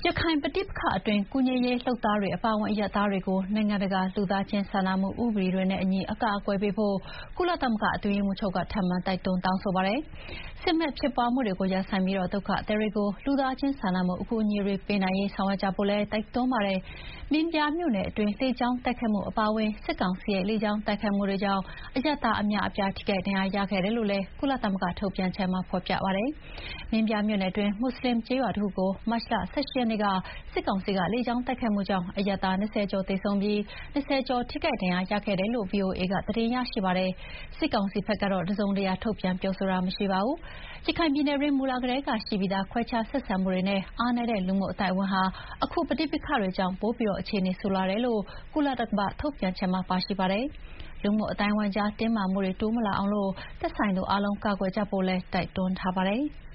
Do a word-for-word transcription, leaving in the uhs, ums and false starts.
ရခိုင်ပဋိပက္ခအတွင်းကူညီရေးလုပ်သားတွေအပါအဝင်အရပ်သားတွေကိုနိုင်ငံတကာလူသားချင်းစာနာမှုဥပဒေတွေနဲ့အညီအကာအကွယ်ပေးဖို့ကုလသမဂ္ဂအတွင်းရေးမှူးချုပ်ကထပ်မံတိုက်တွန်းတောင်းဆိုပါတယ်။စစ်မဲ့ဖြစ်ပွားမှုတွေကိုရပ်ဆိုင်းပြီးဒုက္ခသည်တွေကိုလူသားချင်းစာနာမှုအကူအညီတွေပေးနိုင်ရေးဆောင်ရွက်ကြဖို့လည်းတိုက်တွန်းပါတယ်။မင်းပြားမြို့နယ်အတွင်းလေကြောင်းတိုက်ခိုက်မှုအပါအဝင်စစ်ကောင်စီရဲ့လေကြောင်းတိုက်ခိုက်မှုတွေကြောင့်အရပ်သားအများအပြားထိခိုက်ဒဏ်ရာရခဲ့တယ်လို့လည်းကုလသမဂ္ဂထုတ်ပြန်ချက်မှာဖော်ပြပါတယ်။မင်းပြားမြို့နယ်အတွင်းမွတ်ဆလင်ကျေးရွာတစ်ခုကိုမတ်လ ၁၈ ရက်နေ့ကစစ်ကောင်စီကလေကြောင်းတိုက်ခိုက်မှုကြောင့်အရပ်သား၂၀ကျော်သေဆုံးပြီး၂၀ကျော်ထိခိုက်ဒဏ်ရာရခဲ့တယ်လို့ ဗွီအိုအေကသတင်းရရှိပါတယ်။စစ်ကောင်စီဘက်ကတော့တစုံတရာထုတ်ပြန်ပြောဆိုတာမရှိပါဘူး။ရခိုင်ပြည်နယ်တွင်းမူလကတည်းကရှိပြီးသားခွဲခြားဆက်ဆံမှုတွေနဲ့အားနည်းတဲ့လူမှုအသိုက်အဝန်းဟာအခုပဋိပက္ခတွေကြောင့်ပိုပြီးအခြေအနေဆိုးလာတယ်လို့ကုလသမဂ္ဂထုတ်ပြန်ချက်မှာပါရှိပါတယ်။လူမှုအသိုင်းအဝန်းကြားတင်းမာမှုတွေတိုးမလာအောင်သက်ဆိုင်သူအားလုံးကာကွယ်ကြဖို့လည်းတိုက်တွန်းထားပါတယ်။